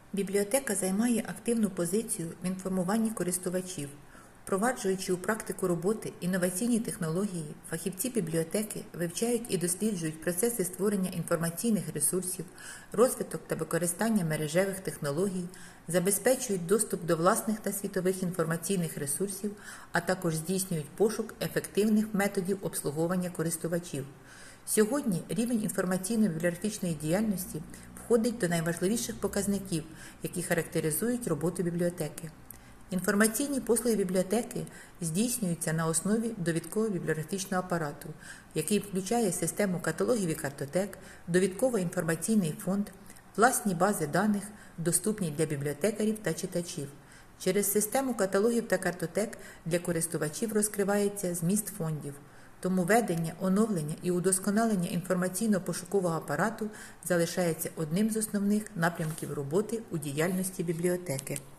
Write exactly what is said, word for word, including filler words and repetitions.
Бібліотека займає активну позицію в інформуванні користувачів. Впроваджуючи у практику роботи інноваційні технології, фахівці бібліотеки вивчають і досліджують процеси створення інформаційних ресурсів, розвиток та використання мережевих технологій, забезпечують доступ до власних та світових інформаційних ресурсів, а також здійснюють пошук ефективних методів обслуговування користувачів. Сьогодні рівень інформаційно-бібліографічної діяльності входить до найважливіших показників, які характеризують роботу бібліотеки. Інформаційні послуги бібліотеки здійснюються на основі довідково-бібліографічного апарату, який включає систему каталогів і картотек, довідково-інформаційний фонд, власні бази даних, доступні для бібліотекарів та читачів. Через систему каталогів та картотек для користувачів розкривається зміст фондів. Тому ведення, оновлення і удосконалення інформаційно-пошукового апарату залишається одним з основних напрямків роботи у діяльності бібліотеки.